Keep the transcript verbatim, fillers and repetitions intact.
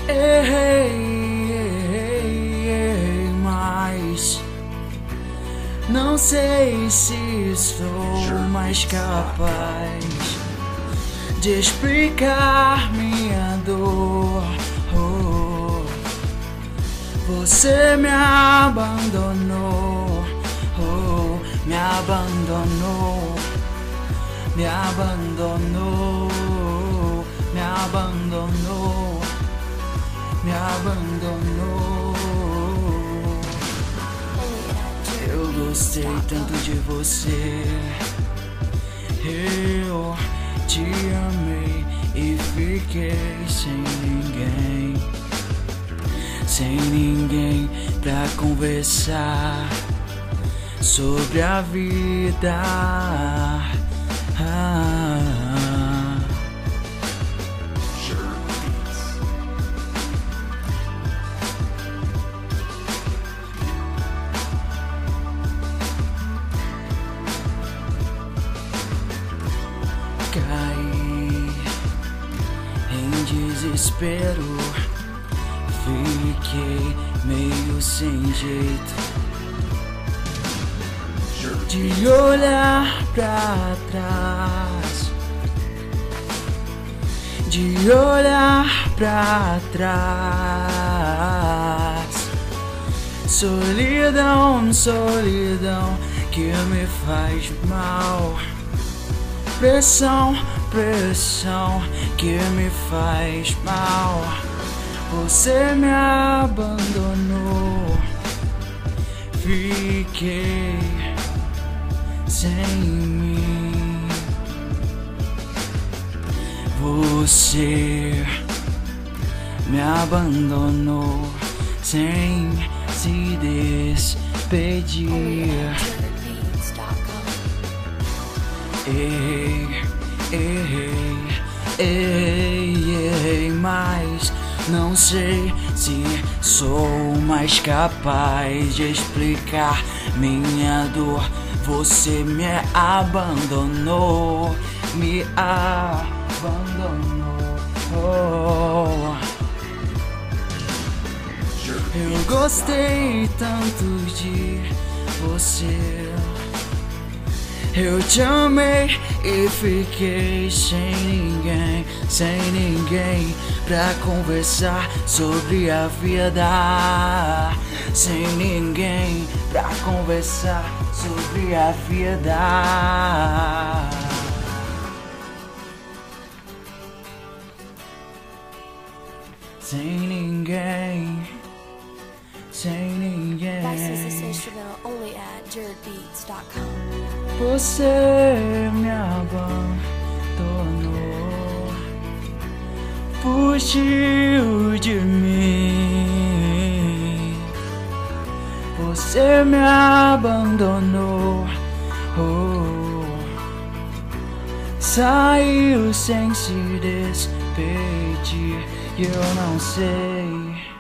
Errei, errei, errei, mas não sei se sou mais capaz de explicar minha dor. Oh, você me abandonou, oh, me abandonou, me abandonou, me abandonou, me abandonou. Eu gostei tanto de você, eu te amei e fiquei sem ninguém, sem ninguém pra conversar sobre a vida. Ah, caí em desespero, fiquei meio sem jeito de olhar pra trás, de olhar pra trás. Solidão, solidão que me faz mal. Pressão, pressão que me faz mal. Você me abandonou, fiquei sem mim. Você me abandonou sem se despedir. Ei, ei, ei, ei, mas não sei se sou mais capaz de explicar minha dor. Você me abandonou, me abandonou. Oh. Eu gostei tanto de você, eu te amei e fiquei sem ninguém, sem ninguém pra conversar sobre a vida, sem ninguém pra conversar sobre a vida. Sem ninguém, sem ninguém. License this instrumental only at jared beats dot com. Você me abandonou, fugiu de mim. Você me abandonou, oh, saiu sem se despedir. Eu não sei